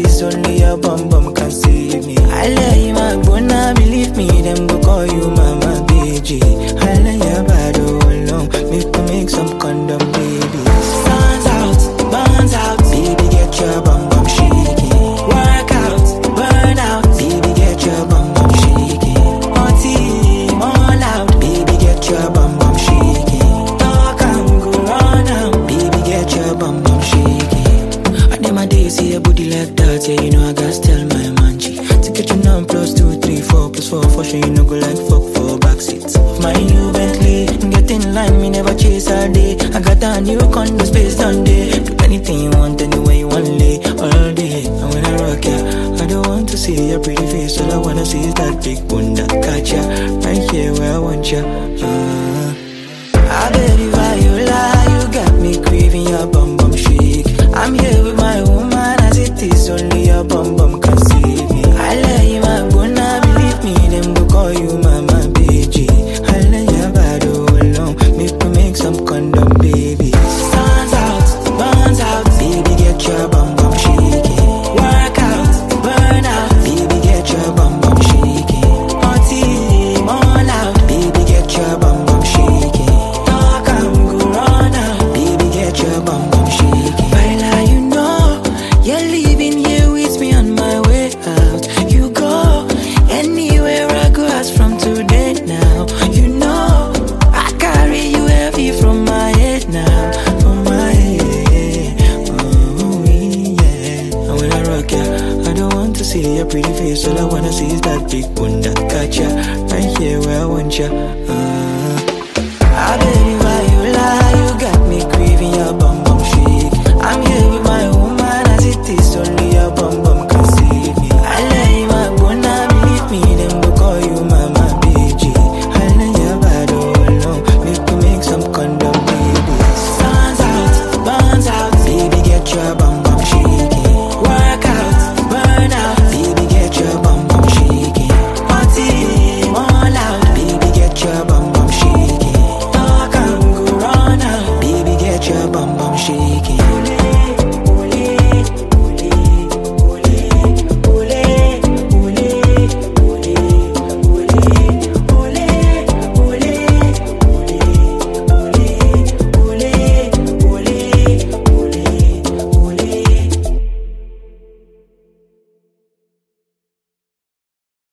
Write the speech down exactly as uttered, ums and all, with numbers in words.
is, only your bum bum can save me. I lay you my bona, believe me, them go call you mama B G. I lay your body alone, make me make some condom, baby. Sun's out, burns out, baby, get your bum bum shaking. Work out, burn out, baby, get your bum bum shaking. Party, all out, baby, get your bum bum shaking. Talk and go run out, baby, get your bum bum shaking. I need my days, see a booty like that, yeah, you know I gotta tell my man G. To get your numb plus two, three, four, plus four, for sure you know go like fuck for backseats. My new Bentley, get in line, me never chase all day. I got a new condo space down there. Do anything you want, anywhere you want, lay all day. And when I rock ya, I don't want to see your pretty face. All I wanna see is that big bunda. Got ya, right here where I want ya. uh, I bet if I you lie, you got me craving your bum bum shake. I'm here with my woman as it is, only your bum bum can save me. I lay you my bona, believe me, them go call you mama B G. I lay your body alone, make me make some condom, baby. Sun's out, burns out, baby, get your bum bum shaking. Work out, burn out, baby, get your bum bum shaking. Party, all out, baby, get your bum bum shaking. Talk and go run out, baby, get your bum bum shaking. Baila, you know, you're leaving here with me on my way out. You go anywhere I go, ask from today now. You know, I carry you heavy from my head now, from my head. Oh, yeah. And when I rock ya, I don't want to see your pretty face. All I wanna see is that big bunda. Got ya, right here where I want ya. uh,